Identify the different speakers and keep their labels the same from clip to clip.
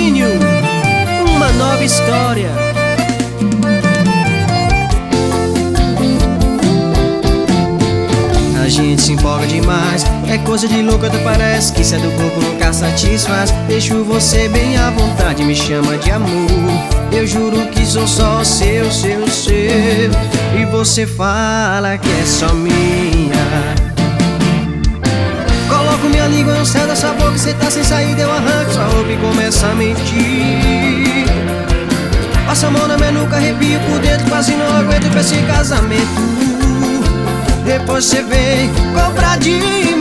Speaker 1: Fascínio, uma nova história. A gente se empolga demais, é coisa de louco, até parece que isso é do corpo, nunca satisfaz. Deixo você bem à vontade, me chama de amor. Eu juro que sou só seu. E você fala que é só minha. Coloco minha língua no céu da sua boca, cê tá sem saída, eu arranco sua roupa e começo a mentir. Passa a mão na minha nuca, arrepio por dentro, quase não aguento pra esse casamento. Depois cê vem cobrar de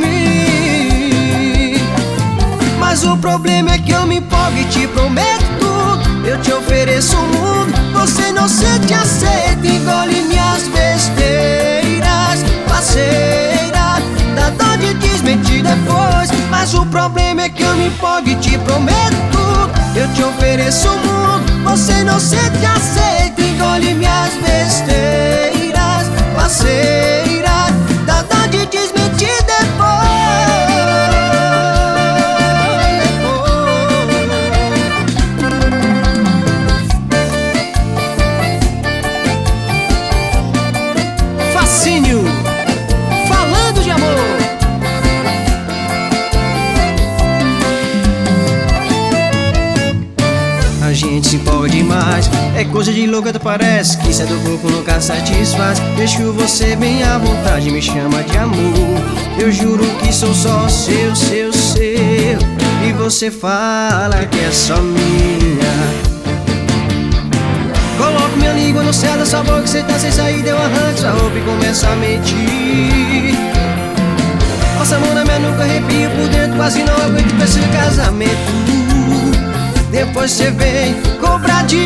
Speaker 1: mim. Mas o problema é que eu me empolgo e te prometo tudo. Eu te ofereço o mundo, você não sente, aceita. Engole minhas besteiras, parceira, dá dor de desmentir depois. Mas o problema é que eu me empolgo e te prometo tudo. Eu te ofereço o mundo, você não sente, aceita. Engole minhas besteiras, parceira, dá dor de desmentir depois. Fascínio, falando de amor. A gente se empolga demais, é coisa de louco, até parece que isso é do corpo, nunca satisfaz. Deixo você bem à vontade, me chama de amor. Eu juro que sou só seu. E você fala que é só minha. Coloco minha língua no céu da sua boca, cê tá sem saída, eu arranco sua roupa e começo a mentir. Passa a mão na minha nuca, arrepio por dentro, quase não aguento pra esse casamento. Depois cê vem cobrar de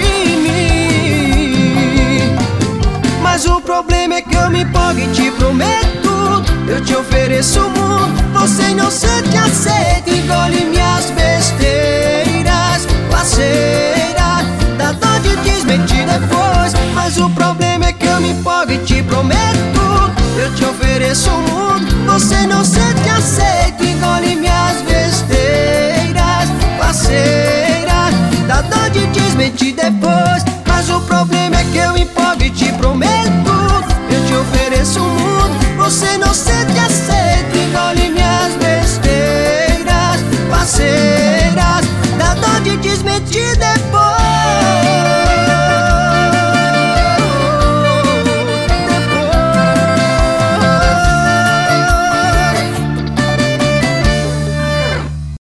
Speaker 1: mim. Mas o problema é que eu me empolgo e te prometo tudo. Eu te ofereço o mundo, você não sente, aceita. Engole minhas besteiras, parceira, dá dor de desmentir depois. Mas o problema é que eu me empolgo e te prometo tudo. Eu te ofereço o mundo, você não sente,